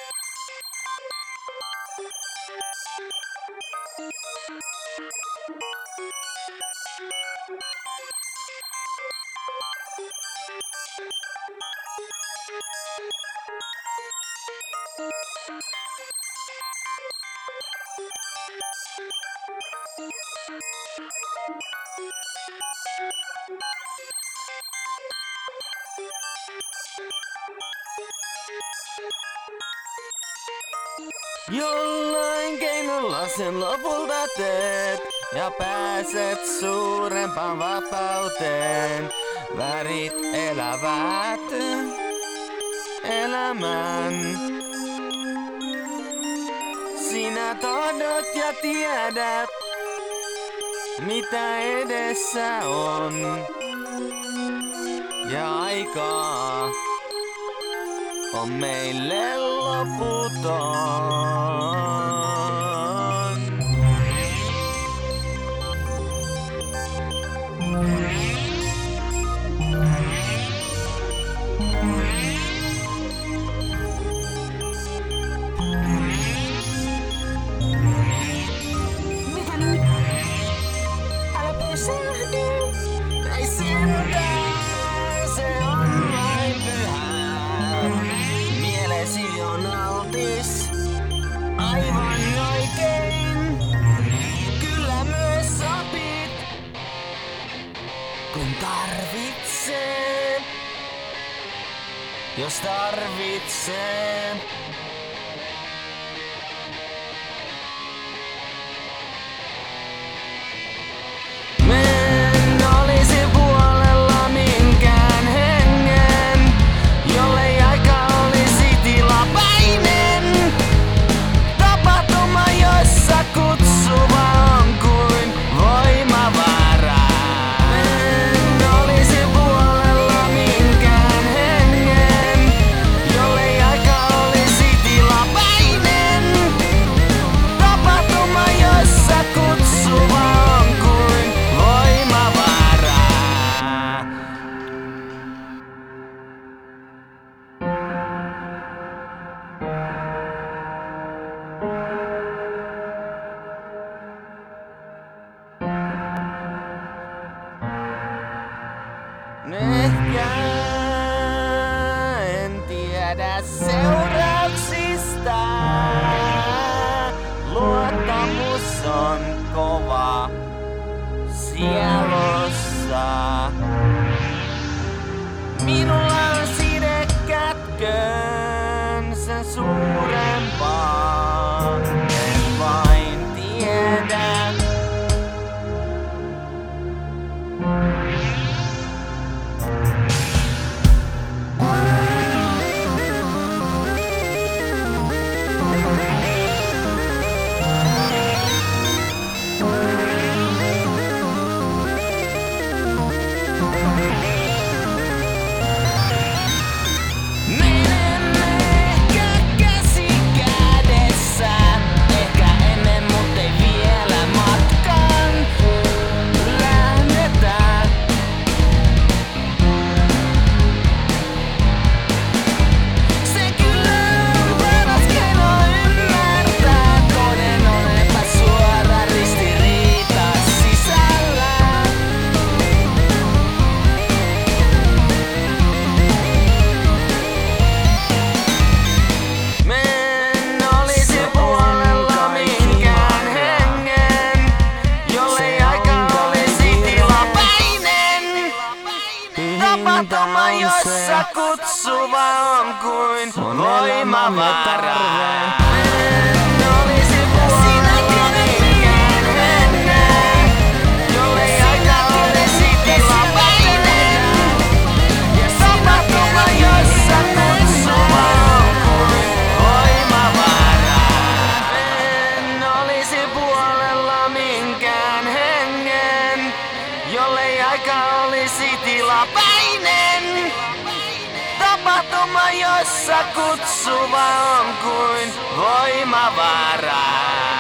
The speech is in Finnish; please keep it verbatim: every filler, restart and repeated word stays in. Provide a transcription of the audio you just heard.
Jollain keinolla sen lopulta teet ja pääset suurempaan vapauteen. Värit elävät elämän. Sinä tahdot ja tiedät, mitä edessä on. Ja aikaa on meille loputon. Mitä nyt? Älä pysähdy. Ei sentään, se on vain pyhä. Mielesi on altis, aivan oikein. Kyllä myös sopit, kun tarvitsee. Jos tarvitsee. Men olisi puolella minkään hengen, jollei aika olisi tilapäinen. Tapahtuma, jossa kutsuva on kuin voimavara. Men olisi puolella minkään hengen, jollei aika olisi tilapäinen. Tapahtuma, jossa kutsuva on kuin voimavara. Ehkä en tiedä seurauksista. Luottamus on kova sielussa. Minulla on side kätköön sen suurempaa. En vain tiedä. Menemme ehkä käsi kädessä, ehkä emme, mut ei vielä matkaan lähdetä. Se kyllä on paras keino ymmärtää, toden on epäsuora ristiriita sisällä. Men olisi puolella minkään hengen, jollei aika olisi tilapäinen. Tapahtuma, jossa kutsuva on kuin voimavara. Men olisi puolella minkään hengen, jollei aika olisi tilapäinen. Tapahtuma, jossa kutsuva on kuin voimavara. En olisi puolella minkään hengen, jollei aika olisi tilapäinen. Tapahtuma, jossa kutsuva on kuin voimavara.